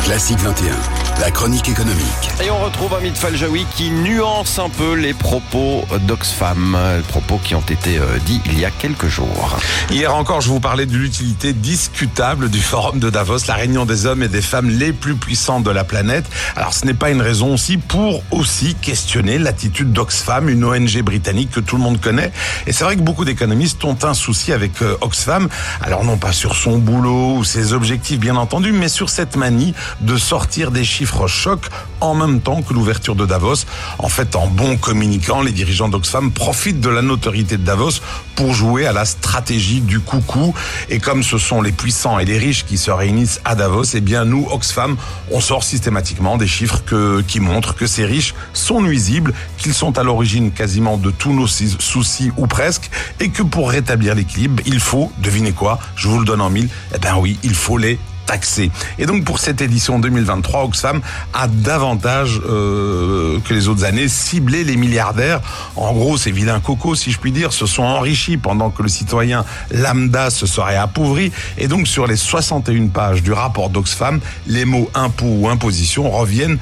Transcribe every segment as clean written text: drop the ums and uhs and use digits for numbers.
Classique 21, la chronique économique. Et on retrouve Amit Faljaoui qui nuance un peu les propos d'Oxfam, propos qui ont été dits il y a quelques jours. Hier encore, je vous parlais de l'utilité discutable du forum de Davos, la réunion des hommes et des femmes les plus puissants de la planète. Alors ce n'est pas une raison aussi pour questionner l'attitude d'Oxfam, une ONG britannique que tout le monde connaît. Et c'est vrai que beaucoup d'économistes ont un souci avec Oxfam. Alors non pas sur son boulot ou ses objectifs bien entendu, mais sur cette manie de sortir des chiffres chocs en même temps que l'ouverture de Davos. En fait, en bon communicant, les dirigeants d'Oxfam profitent de la notoriété de Davos pour jouer à la stratégie du coucou. Et comme ce sont les puissants et les riches qui se réunissent à Davos, eh bien nous, Oxfam, on sort systématiquement des chiffres qui montrent que ces riches sont nuisibles, qu'ils sont à l'origine quasiment de tous nos soucis ou presque, et que pour rétablir l'équilibre, il faut, devinez quoi, je vous le donne en mille, eh ben oui, il faut les taxé. Et donc pour cette édition 2023, Oxfam a davantage que les autres années ciblé les milliardaires. En gros, ces vilains cocos, si je puis dire, se sont enrichis pendant que le citoyen lambda se serait appauvri. Et donc sur les 61 pages du rapport d'Oxfam, les mots impôt ou imposition reviennent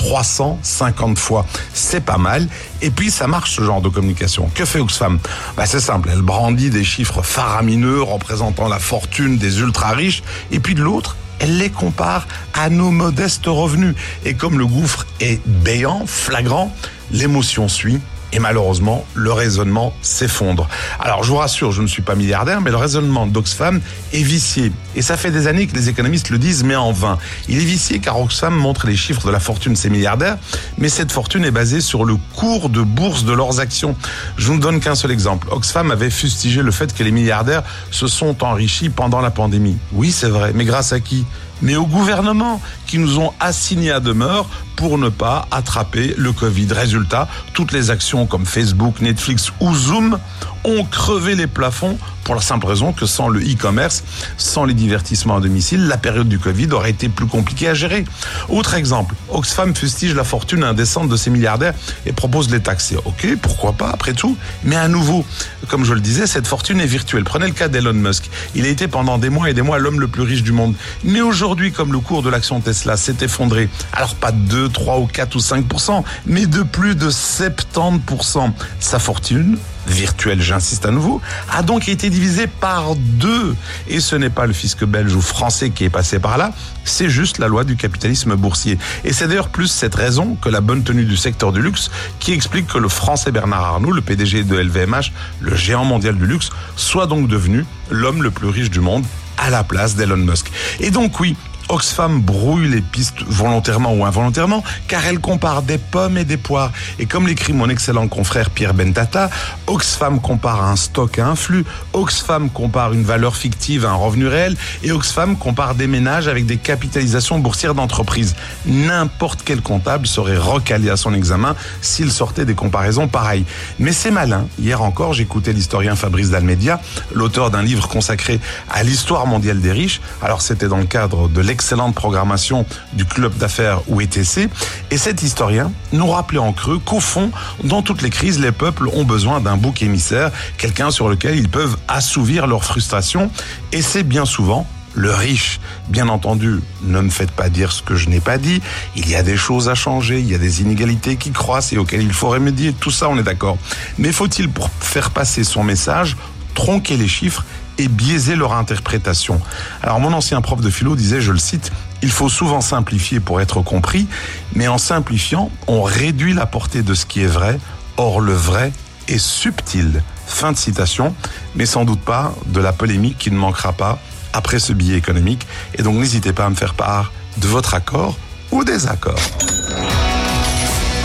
350 fois. C'est pas mal. Et puis, ça marche ce genre de communication. Que fait Oxfam ? C'est simple. Elle brandit des chiffres faramineux représentant la fortune des ultra-riches. Et puis de l'autre, elle les compare à nos modestes revenus. Et comme le gouffre est béant, flagrant, l'émotion suit. Et malheureusement, le raisonnement s'effondre. Alors, je vous rassure, je ne suis pas milliardaire, mais le raisonnement d'Oxfam est vicié. Et ça fait des années que les économistes le disent, mais en vain. Il est vicié car Oxfam montre les chiffres de la fortune de ces milliardaires, mais cette fortune est basée sur le cours de bourse de leurs actions. Je ne vous donne qu'un seul exemple. Oxfam avait fustigé le fait que les milliardaires se sont enrichis pendant la pandémie. Oui, c'est vrai, mais grâce à qui ? Mais au gouvernement, qui nous ont assignés à demeure pour ne pas attraper le Covid. Résultat, toutes les actions comme Facebook, Netflix ou Zoom ont crevé les plafonds pour la simple raison que sans le e-commerce, sans les divertissements à domicile, la période du Covid aurait été plus compliquée à gérer. Autre exemple, Oxfam fustige la fortune indécente de ces milliardaires et propose de les taxer. Ok, pourquoi pas, après tout. Mais à nouveau, comme je le disais, cette fortune est virtuelle. Prenez le cas d'Elon Musk. Il a été pendant des mois et des mois l'homme le plus riche du monde. Mais aujourd'hui, comme le cours de l'action Tesla s'est effondré, alors pas de 2, 3 ou 4 ou 5%, mais de plus de 70%, sa fortune virtuelle, j'insiste à nouveau, a donc été divisé par 2. Et ce n'est pas le fisc belge ou français qui est passé par là, c'est juste la loi du capitalisme boursier. Et c'est d'ailleurs plus cette raison que la bonne tenue du secteur du luxe qui explique que le français Bernard Arnault, le PDG de LVMH, le géant mondial du luxe, soit donc devenu l'homme le plus riche du monde à la place d'Elon Musk. Et donc oui, Oxfam brouille les pistes volontairement ou involontairement car elle compare des pommes et des poires. Et comme l'écrit mon excellent confrère Pierre Bentata, Oxfam compare un stock à un flux, Oxfam compare une valeur fictive à un revenu réel et Oxfam compare des ménages avec des capitalisations boursières d'entreprises. N'importe quel comptable serait recalé à son examen s'il sortait des comparaisons pareilles. Mais c'est malin. Hier encore, j'écoutais l'historien Fabrice Dalmedia, l'auteur d'un livre consacré à l'histoire mondiale des riches. Alors c'était dans le cadre de l'excellente programmation du club d'affaires ou ETC. Et cet historien nous rappelait en creux qu'au fond, dans toutes les crises, les peuples ont besoin d'un bouc émissaire, quelqu'un sur lequel ils peuvent assouvir leur frustration. Et c'est bien souvent le riche. Bien entendu, ne me faites pas dire ce que je n'ai pas dit. Il y a des choses à changer, il y a des inégalités qui croissent et auxquelles il faut remédier. Tout ça, on est d'accord. Mais faut-il, pour faire passer son message, tronquer les chiffres et biaiser leur interprétation? Alors mon ancien prof de philo disait, je le cite, « Il faut souvent simplifier pour être compris, mais en simplifiant, on réduit la portée de ce qui est vrai, or le vrai est subtil. » Fin de citation, mais sans doute pas de la polémique qui ne manquera pas après ce billet économique. Et donc n'hésitez pas à me faire part de votre accord ou désaccord.